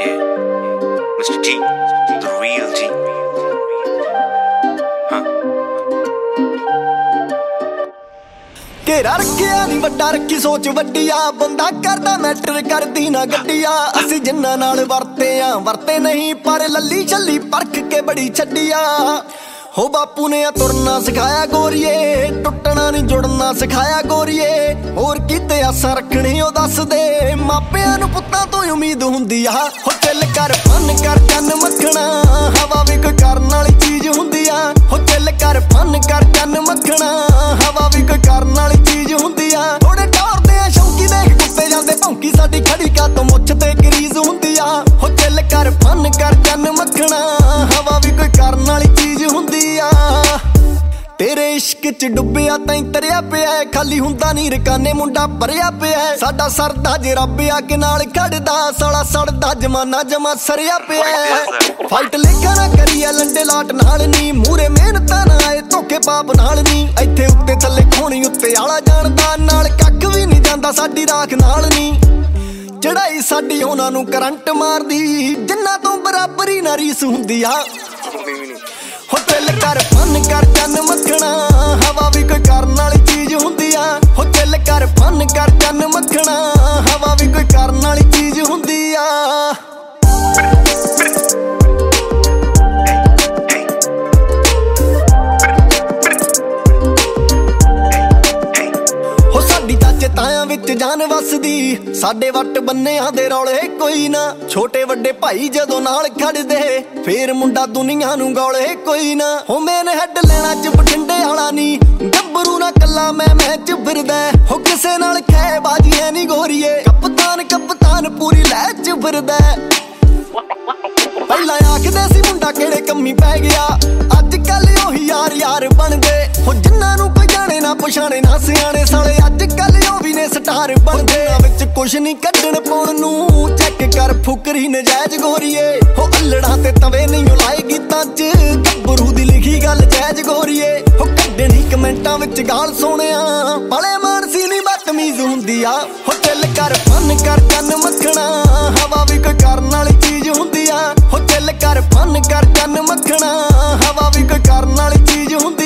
Yeah, Mr. G, the real G. घेरा रखिया नी वड्डा रखी सोच वड्डिया बंदा करदा मैटर करदी ना गड्डिया असी जिन्ना नाल वरते नहीं पर लल्ली छल्ली परख के बड़ी छड्डिया हो बापू ने तुरना सिखाया गोरीए टुटना नहीं जुड़ना सिखाया गोरीए होर किते आसां रखनी ओ दस दे मापियां नूं पुत्तां तो उम्मीद हुंदी आ हो चिल कर फन कर चन मखना हवा भी कोई करन वाली चीज हुंदी आ हो चिल कर फन कर चन मखना हवा भी कोई करन वाली चीज हुंदी आ थोड़े टौरदे आ शौकी देख कुत्ते जांदे भौंकी साडी खड़ी का तो मुੱਛ ते गरीज हुंदी आ हो चिल कर फन कर चन मखना हवा भी कोई करन वाली चीज हुंदी तेरे इश्क च डुबिया ताई तरिया पिया खाली हुंदा नी रकाने मुंडा भरिया पिया साडा सरदा जे रब आके नाल खड़दा साला सड़दा जमाना जमा सरिया पिया फाइट लेखा ना करिया लंडे लाट नाल नी मूरे मेहनत ना आए धोखे पाप नाल नी इत्थे उत्ते थल्ले खोणी उत्ते आला जानदा नाल कख भी नहीं जांदा साडी राख नाल नी चढ़ाई साडी उहनां नूं करंट मारदी जिन्ना तो बराबरी ना रीस हुंदी आ हो चिल कर फन कर चन मखना हवा भी कोई करन वाली चीज हुंदी आ हो चिल कर फन कर चन मखना हवा भी कोई करन वाली चीज हुंदी आ तायां विच जान वसदी साडे वट बन्नियां दे रौले कोई ना छोटे वड्डे भाई जदों नाल खड़दे फेर मुंडा दुनिया नूं गौले कोई ना हो मेन हैड लेना च बठिंडे वाला नी गब्बरू ना कल्ला मैं च फिरदा हो किसे नाल खै बाजियां नी गोरीए कप्तान पूरी लै च फिरदा पहला आखदे सी मुंडा केड़े कम्मी पै गया अज कल ओही यार यार बन गए हो जिन्हां नूं कोई जाने ना पछाणे ना सियाणे साले अज कल भी ने स्टार बनदे विच कुछ नहीं कड्डण पाउण नूं चेक कर फुकरी नजायज गोरीए हो अल्लड़ां ते तवे नहीं लाए गीतां च गब्बरू दी लिखी गल जायज गोरीए हो कड्डणी कमेंटां विच गाल सोहणिया भले मानसी नहीं बदतमीज हुंदी आ हो चिल कर फन कर चन मखना हवा भी कोई करन वाली चीज हुंदी आ हो चिल कर फन कर चन मखना हवा भी कोई करन वाली चीज हुंदी